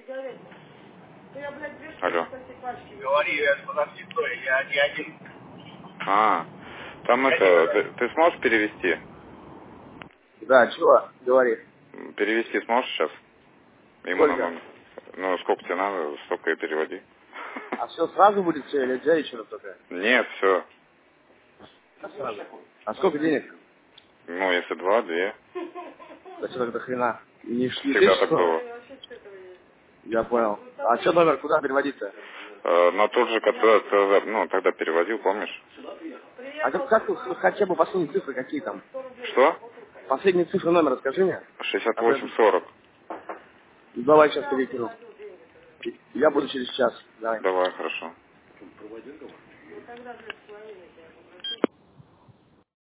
Алло. Говори, подожди, стой, я не один. Там ты сможешь перевести? Да, чего? Говори. Перевести сможешь сейчас? Ему на Сколько? номер. Ну, сколько тебе надо, столько и переводи. А все сразу будет все или за вечером только? Нет, все. А сразу. А сколько денег? Ну, если 2, 2. Да что тогда хрена? Не Всегда так 1600? было. Я понял. А что номер, куда переводить-то? На тот же, который ты, тогда переводил, помнишь? А как хотя бы последние цифры какие там? Что? Последние цифры номера скажи мне. А то 68-40. давай сейчас перекину. Я буду через час. Давай. Давай, хорошо.